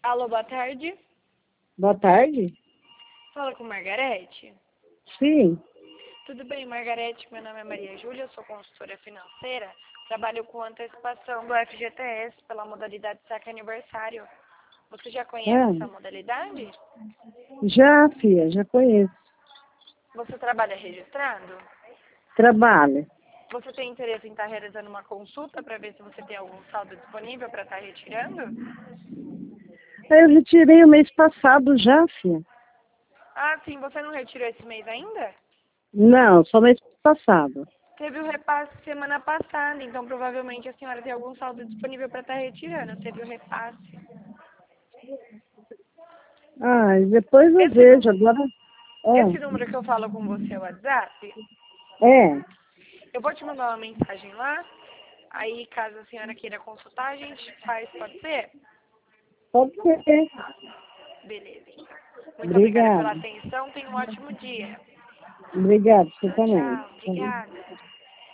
Alô, boa tarde. Boa tarde. Fala com Margarete. Sim. Tudo bem, Margarete? Meu nome é Maria Júlia, eu sou consultora financeira. Trabalho com antecipação do FGTS pela modalidade saque aniversário. Você já conhece essa modalidade? Já, filha, já conheço. Você trabalha registrando? Trabalho. Você tem interesse em estar realizando uma consulta para ver se você tem algum saldo disponível para estar retirando? Eu retirei o mês passado já, filha. Ah, sim, você não retirou esse mês ainda? Não, só mês passado. Teve o repasse semana passada, então provavelmente a senhora tem algum saldo disponível para estar retirando. Teve o repasse. Ah, depois eu vejo. Agora. Esse número que eu falo com você é o WhatsApp? É. Eu vou te mandar uma mensagem lá. Aí, caso a senhora queira consultar, a gente faz, pode ser? Pode ser. Beleza, então. Muito obrigada pela Obrigada. atenção. Tenha um ótimo dia. Obrigada, você também. Tchau. Obrigada.